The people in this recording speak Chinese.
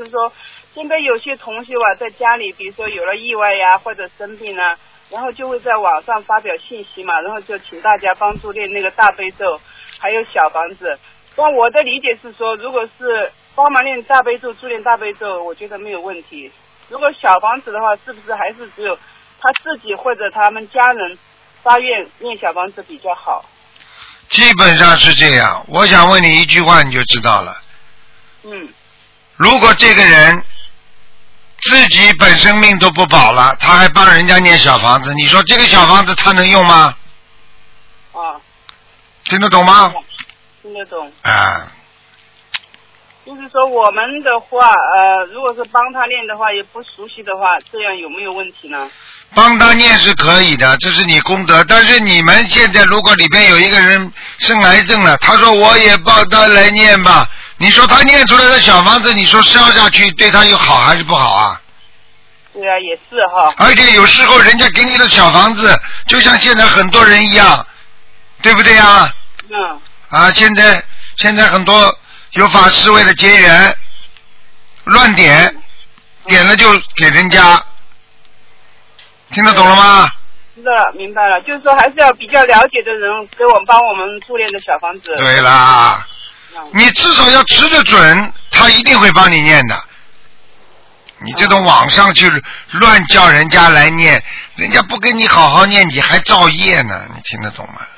就是说，现在有些同学吧，在家里，比如说有了意外呀，或者生病啊，然后就会在网上发表信息嘛，然后就请大家帮助念那个大悲咒，还有小房子。但我的理解是说，如果是帮忙念大悲咒、助念大悲咒，我觉得没有问题。如果小房子的话，是不是还是只有他自己或者他们家人发愿念小房子比较好？ 基本上是这样。我想问你一句话，你就知道了。如果这个人自己本身命都不保了，他还帮人家念小房子，你说这个小房子他能用吗？听得懂吗？ 听得懂。 就是说我们的话，如果是帮他念的话，也不熟悉的话，这样有没有问题呢？ 帮他念是可以的，这是你功德。但是你们现在如果里边有一个人生癌症了，他说我也帮他来念吧，你说他念出来的小房子，你说烧下去对他有好还是不好啊？ 对啊，也是哈。 而且有时候人家给你的小房子，就像现在很多人一样，对不对呀？现在很多有法师为了结缘，乱点，点了就给人家。听得懂了吗？ 是的，明白了。就是说，还是要比较了解的人给我们帮我们助念的小房子。 对啦，你至少要吃得准，他一定会帮你念的。你这种网上去乱叫人家来念，人家不跟你好好念，你还造业呢，你听得懂吗？